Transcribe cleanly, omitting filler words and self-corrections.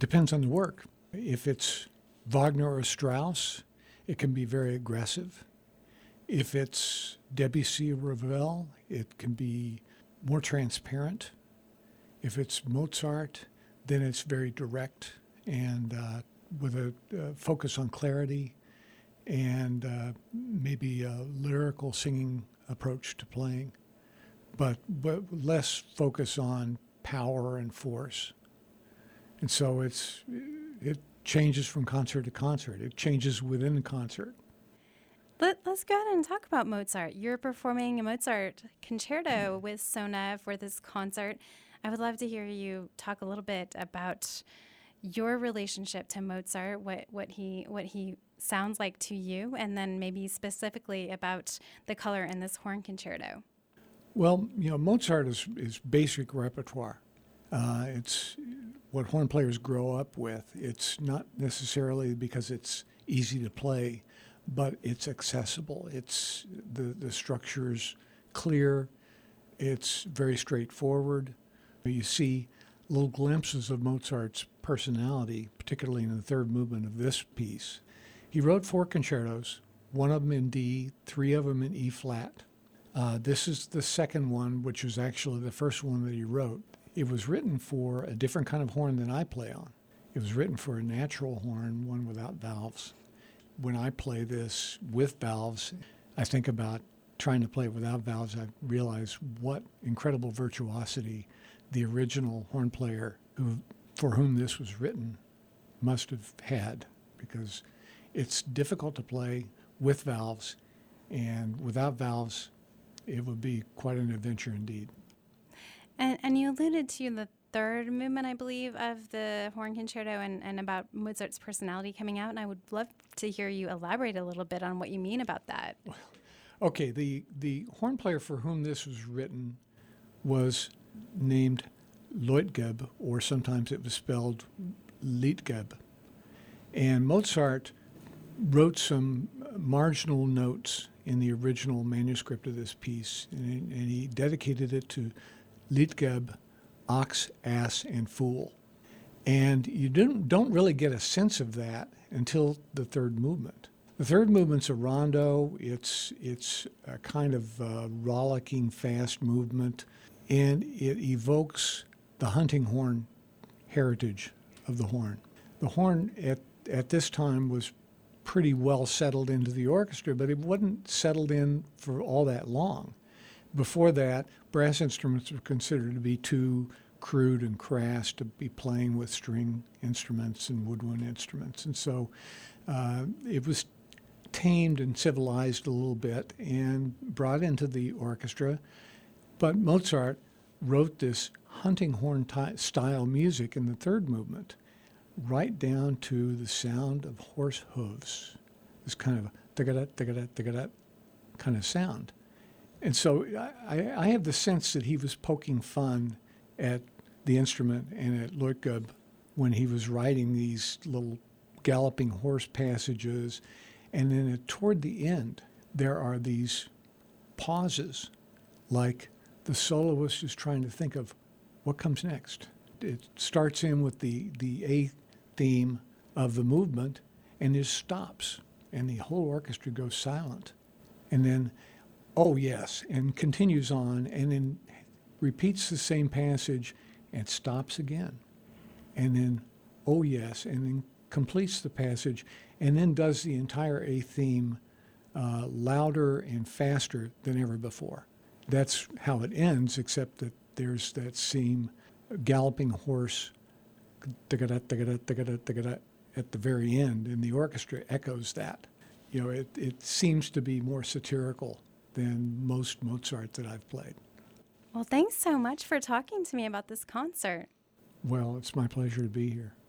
Depends on the work. If it's Wagner or Strauss, it can be very aggressive. If it's Debussy or Ravel, it can be more transparent. If it's Mozart, then it's very direct and with a focus on clarity and maybe a lyrical singing approach to playing, but less focus on power and force. And so it changes from concert to concert. It changes within the concert. Let's go ahead and talk about Mozart. You're performing a Mozart concerto with Sona for this concert. I would love to hear you talk a little bit about your relationship to Mozart, what he sounds like to you, and then maybe specifically about the color in this horn concerto. Well, Mozart is basic repertoire. It's what horn players grow up with. It's not necessarily because it's easy to play, but it's accessible. It's the structure's clear. It's very straightforward. You see little glimpses of Mozart's personality, particularly in the third movement of this piece. He wrote 4 concertos, one of them in D, 3 of them in E flat. This is the second one, which was actually the first one that he wrote. It was written for a different kind of horn than I play on. It was written for a natural horn, one without valves. When I play this with valves, I think about trying to play without valves. I realize what incredible virtuosity the original horn player for whom this was written must have had, because it's difficult to play with valves, and without valves, it would be quite an adventure indeed. And you alluded to the third movement, I believe, of the horn concerto and about Mozart's personality coming out, and I would love to hear you elaborate a little bit on what you mean about that. Okay, the horn player for whom this was written was named Leutgeb, or sometimes it was spelled Leitgeb. And Mozart wrote some marginal notes in the original manuscript of this piece, and he dedicated it to Leitgeb, ox, ass, and fool. And you don't really get a sense of that until the third movement. The third movement's a rondo. It's a kind of rollicking, fast movement, and it evokes the hunting horn heritage of the horn. The horn at this time was pretty well settled into the orchestra, but it wasn't settled in for all that long. Before that, brass instruments were considered to be too crude and crass to be playing with string instruments and woodwind instruments. And so it was tamed and civilized a little bit and brought into the orchestra. But Mozart wrote this hunting horn style music in the third movement, right down to the sound of horse hooves, this kind of da-ga-da kind of sound. And so I have the sense that he was poking fun at the instrument and at Leutgeb when he was writing these little galloping horse passages. And then toward the end, there are these pauses, like the soloist is trying to think of what comes next. It starts in with the A theme of the movement, and it stops, and the whole orchestra goes silent. And then, oh yes, and continues on, and then repeats the same passage and stops again. And then, oh yes, and then completes the passage, and then does the entire A theme louder and faster than ever before. That's how it ends, except that there's that same galloping horse at the very end, and the orchestra echoes that. It seems to be more satirical than most Mozart that I've played. Well, thanks so much for talking to me about this concert. Well, it's my pleasure to be here.